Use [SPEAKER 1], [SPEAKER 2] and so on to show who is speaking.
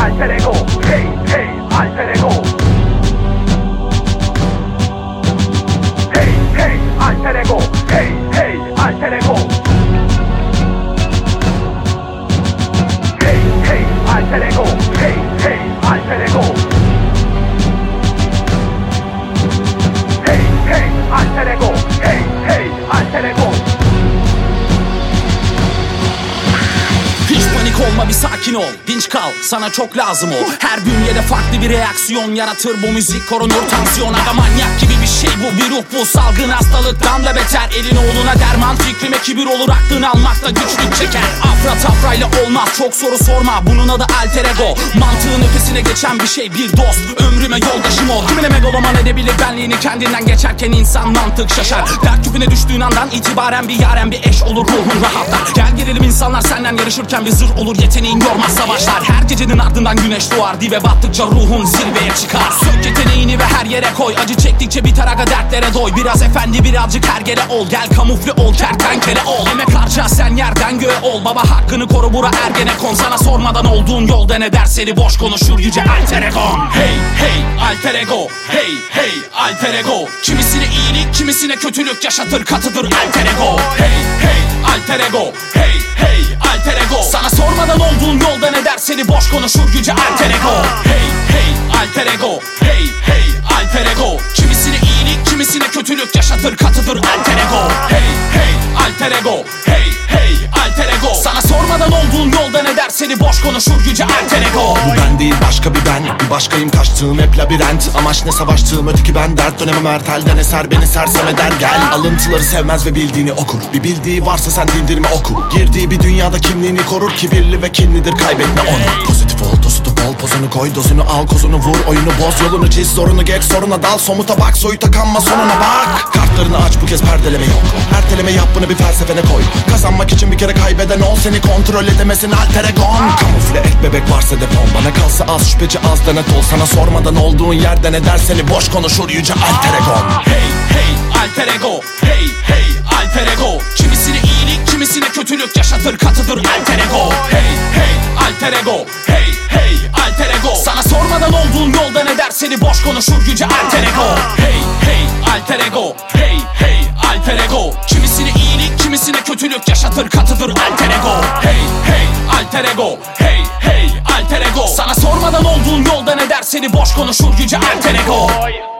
[SPEAKER 1] alter ego. Hey hey alter ego. Hey hey alter ego. Hey hey alter ego. Hey hey alter ego. Hey hey alter ego. Hey hey alter ego. Hey hey alter ego.
[SPEAKER 2] Hiç panik olma, bir sakin ol, dinç kal, sana çok lazım o. Her bünyede farklı bir reaksiyon yaratır bu müzik, korunur tansiyon. Aga manyak gibi bir şey bu, bir ruh bu, salgın hastalıktan da beter. Elin oğluna derman, fikrime kibir olur, aklını almakta güçlük çeker. Afra tafrayla olmaz, çok soru sorma, bunun adı alter ego. Mantığın ötesine geçen bir şey, bir dost, ömrüme yoldaşım ol. Kimine megaloman edebilir benliğini, kendinden geçerken insan mantık şaşar. Dert küpüne düştüğün andan itibaren bir yaren, bir eş olur, ruhun rahatlar. Gel gelelim insanlar senden yarışırken bir zırh olur, yeteneğin yormazsa başlar. Her gecenin ardından güneş doğar, dibe battıkça ruhun zirveye çıkar. Sök yeteneğini ve her yere koy, acı çektikçe biter aga, dertlere doy. Biraz efendi birazcık hergele ol, gel kamufle ol, kertenkele ol. Emek harca sen yerden göğe ol, baba hakkını koru bura Ergenekon. Sana sormadan olduğun yolda ne der seni boş konuşur yüce alter egon. Hey hey alter ego, hey hey alter ego. Kimisine iyilik kimisine kötülük yaşatır, katıdır alter ego. Hey hey alter ego, hey hey alter ego. Sana sormadan olduğun yolda ne der seni boş konuşur yüce alter ego. Hey hey alter ego, hey hey alter ego. Kimisine iyilik kimisine kötülük yaşatır, katıdır alter ego. Hey hey alter ego, hey hey alter ego. Sana sormadan olduğun yolda ne der seni boş konuşur yüce alter ego.
[SPEAKER 3] Bu ben değil başka bir ben, bir başkayım kaçtığım hep labirent. Amaç ne savaştığım öteki ben, dert dönemem ertelden eser beni sersem eder gel. Alıntıları sevmez ve bildiğini okur, bir bildiği varsa sen dindirme oku. Girdiği bir dünyada kimliğini korur, kibirli ve kinlidir kaybetme onu. Pozitif ol, tosutu bol, pozunu koy, dozunu al, kozunu vur, oyunu boz, yolunu çiz, zorunu geç, soruna dal, somuta bak, soyuta kanma, sonuna bak. Kartlarını aç, bu kez perdeleme yok, erteleme yap, bunu bir felsefene koy. Kazanmak için bir kere kaybeden ol, seni kontrol edemesin alter egon. Kamufle et bebek varsa depon, bana kalsa az şüpheci az da net ol. Sana sormadan olduğun yerde ne der seni boş konuşur yüce alter egon.
[SPEAKER 2] Hey hey alter ego, hey hey alter ego. Kimisine iyilik kimisine kötülük yaşatır, katıdır alter ego. Hey hey alter ego, hey hey alter ego. Sana sormadan olduğun yolda ne der seni boş konuşur yüce alter ego. Hey hey alter ego, hey hey alter ego. Kimisine iyilik kimisine kötülük yaşatır, katıdır alter ego. Hey hey alter ego, hey hey alter ego. Sana sormadan olduğun yolda ne der seni boş konuşur yüce alter ego.